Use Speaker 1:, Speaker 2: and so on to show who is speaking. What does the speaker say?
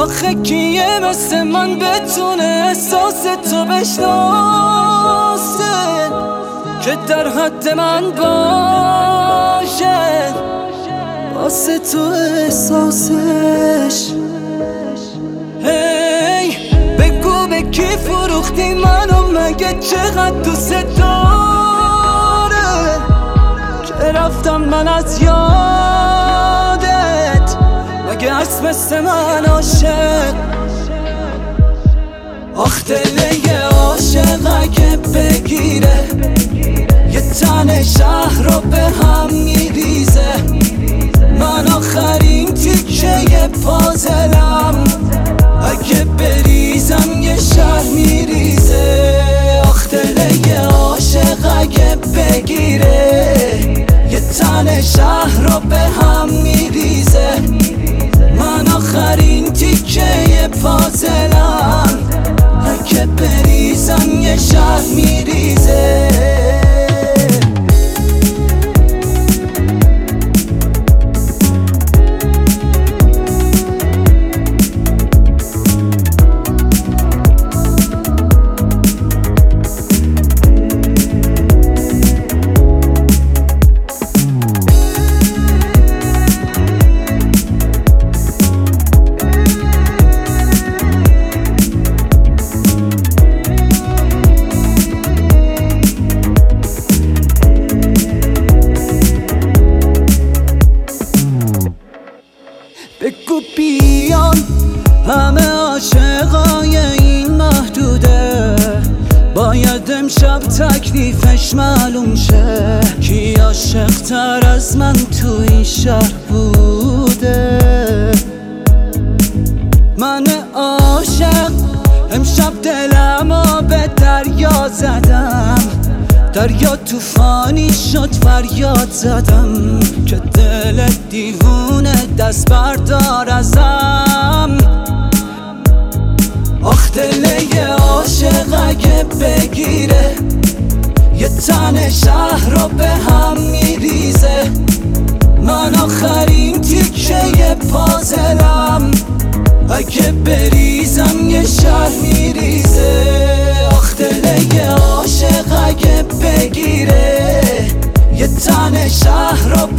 Speaker 1: آخه کیه مثل من بتونه احساس تو بشناسه که در حد من باشه واسه تو احساسش. هی بگو به کی فروختی منو، مگه چقدر دوست داره که رفتم من از یادت، مگه هست مثل من عاشق. آخ دل یه عاشق اگه بگیره یه تن شهر رو به هم میریزه، من آخرین تیکه پازلم اگه بریزم یه شهر میریزه. آخ دل یه عاشق اگه بگیره یه تن شهر رو به هم میریزه، من آخرین تیکه پازلم اگه بریزم یه شهر میریزه. بگو بیان همه عاشقای این محدوده، باید امشب تکلیفش معلوم شه کی عاشق تر از من تو این شهر بوده. من عاشق امشب دلمو به دریا زدم، دریا توفانی شد فریاد زدم که دل دیوونه دست بردار ازم. آخ دل یه عاشق اگه بگیره یه تن شهر رو به هم میریزه، من آخرین تیکه پازلم اگه بریزم یه شهر میریزه. آخ دل یه عاشق اگه بگیره یه تن شهر رو